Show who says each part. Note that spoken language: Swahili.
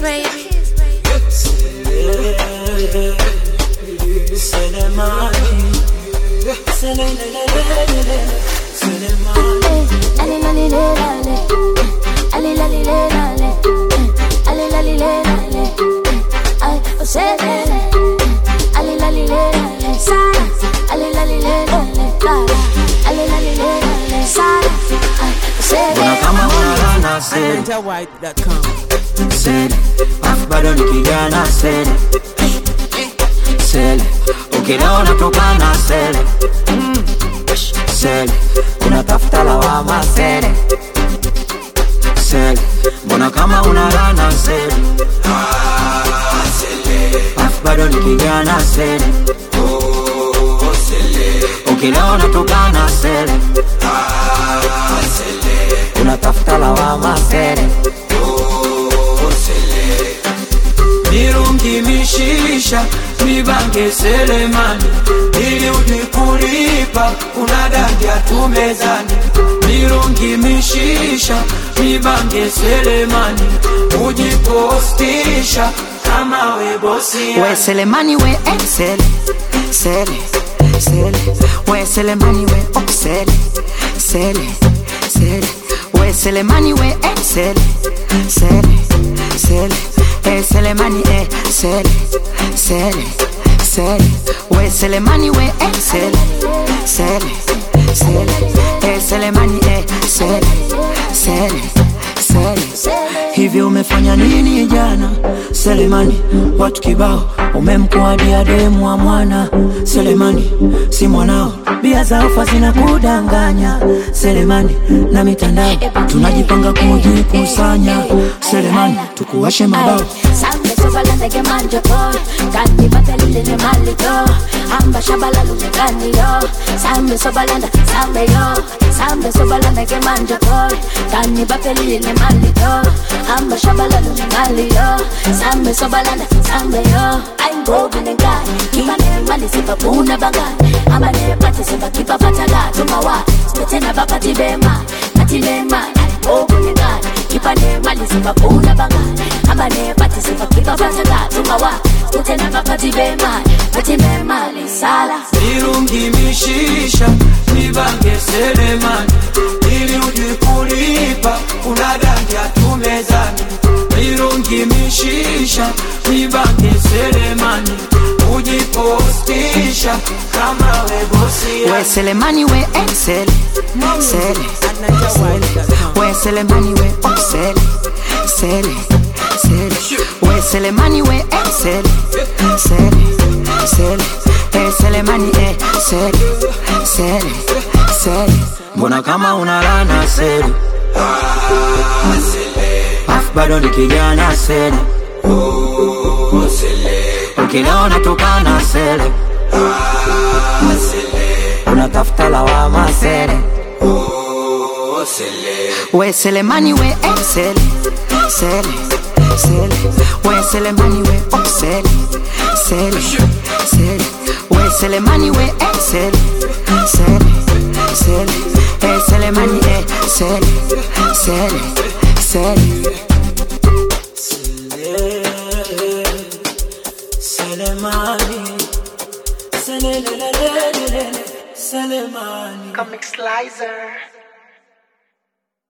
Speaker 1: baby.
Speaker 2: Sele, bado nikigana sele. Sele, ukiona tokana sele. Sele, unatafuta lawama sele. Sele, mbona kama unalana sele. Sele, bado nikigana sele. Sele, ukiona tokana sele. Sele, unatafuta lawama sele.
Speaker 3: Mirungi mishisha, mibange selemani. Ili ujikulipa, unadangia tumezani. Mirungi mishisha, mibange selemani. Ujipostisha, kama we bosi.
Speaker 2: We selemani we sele, sele, sele. We selemani we sele, sele, sele. We selemani we sele, sele, sele. Selemani sele, sele, sele. We selemani we sele, sele, sele. Selemani sele, sele, sele. Hivi umefanya nini jana Selemani? Watu kibao umemkuadia demu wa mwana Selemani, si mwanao. Bia za ofa zinakudanganya Selemani, na mitandao tunajipanga kujikusanya Selemani, tukuwashe mabao.
Speaker 1: Sambe sobala ndege manja boy, kati batelile ne malito. Amba shabala lumekani yo, sambe sobala nda sambe yo. Sambe sobala ndege manja boy, kani batelile ne malito. Amba shabala lumekani yo, sambe sobala nda sambe yo. I'm going and guy, kiba ne mali sipa puna bagay. Amba ne pati sipa kipa patala tumawa. Spetena babati bema, ati bema. I'm going and guy, kiba ne mali sipa puna bagay. Amba ne pati sipa kipa patala tumawa. Spetena babati bema, ati bema li sala.
Speaker 3: Mirungi mishisha, mibange selemani. Ili ujikulipa, unadangia tumezani. Mirungi mishisha, mibange selemani. Ujipostisha, kama we bosi.
Speaker 2: We selemani we sele, sele, sele. We selemani we sele, sele, sele. We selemani we sele, sele, sele. Selemani sele, sele, sele. Mbona kama unalana sele. Bado nikigana sele. Ukiona tokana sele. Unatafuta lawama sele. We selemani we sele, sele, sele. We selemani we sele, sele, sele. We selemani we sele, sele, sele. Selemani sele, sele, sele.
Speaker 3: Selemani, Selemani.
Speaker 4: Comic Slicer.